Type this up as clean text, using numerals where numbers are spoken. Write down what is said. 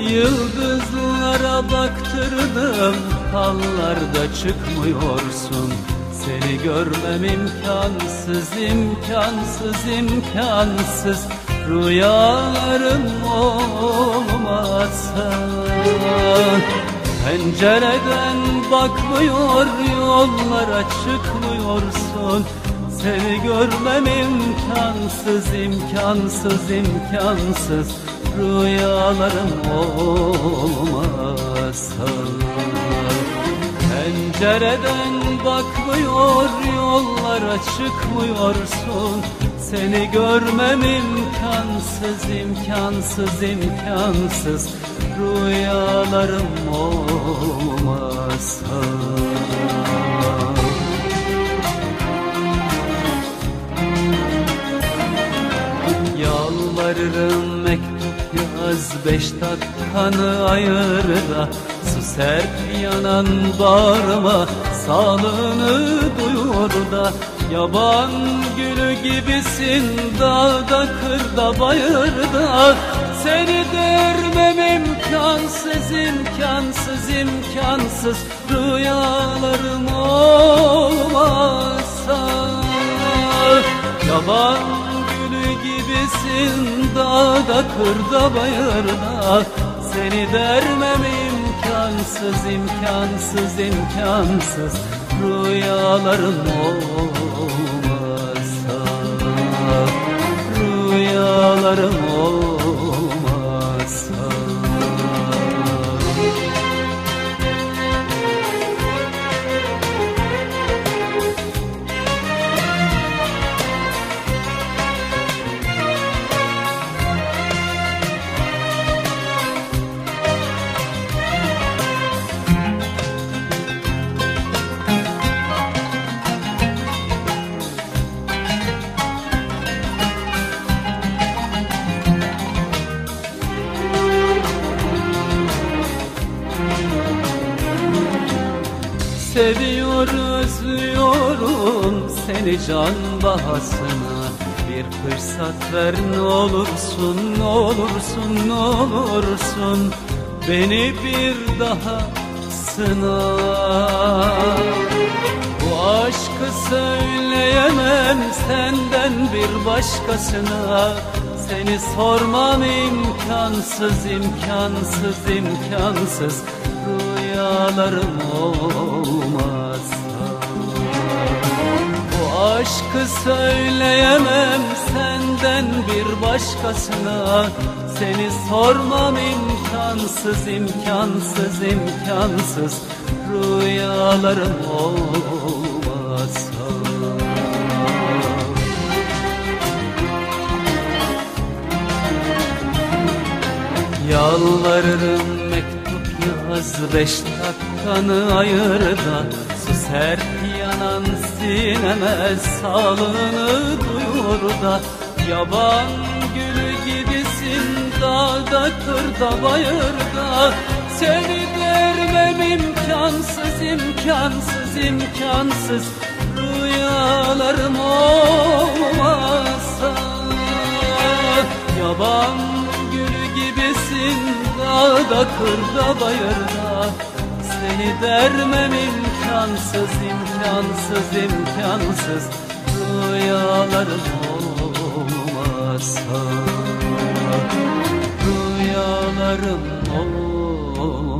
Yıldızlara baktırdım, fallarda çıkmıyorsun. Seni görmem imkansız, imkansız, imkansız. Rüyalarım olmasa. Pencereden bakmıyor, yollara çıkmıyorsun. Seni görmem imkansız, imkansız, imkansız. Rüyalarım olmasa. Pencereden bakmıyor, yollara çıkmıyorsun. Seni görmem imkansız, imkansız, imkansız. Rüyalarım olmasa. Yalvarırım mektup yaz, 5 dakikanı ayır da. Su serp yanan bağrıma, sağlığını duyur da. Yaban gülü gibisin dağda, kırda, bayırda. Seni dermem imkansız, imkansız, imkansız. Rüyalarım olmasa. Yaban gülü gibisin dağda, kırda, bayırda. Seni dermem imkansız, imkansız, imkansız. Rüyalarım olmasa. Rüyalarım olmasa. Seviyor, özlüyorum seni can bahasına. Bir fırsat ver ne olursun, ne olursun, ne olursun. Beni bir daha sına. Bu aşkı söyleyemem senden bir başkasına. Seni sormam imkansız, imkansız, imkansız. Rüyalarım olmazsa. Bu aşkı söyleyemem senden bir başkasına. Seni sormam imkansız, imkansız, imkansız. Rüyalarım olmazsa. Yalvarırım mektup yaz, 5 dakikanı ayır da. Su serp yanan sineme, sağlığını duyur da. Yaban gülü gibisin dağda, kırda, bayırda. Seni dermem imkansız, imkansız, imkansız. Rüyalarım olmasa. Yaban gülü gibisin dağda, kırda, bayırda. Seni dermem imkansız, imkansız, imkansız. Rüyalarım olmasa. Rüyalarım olmasa.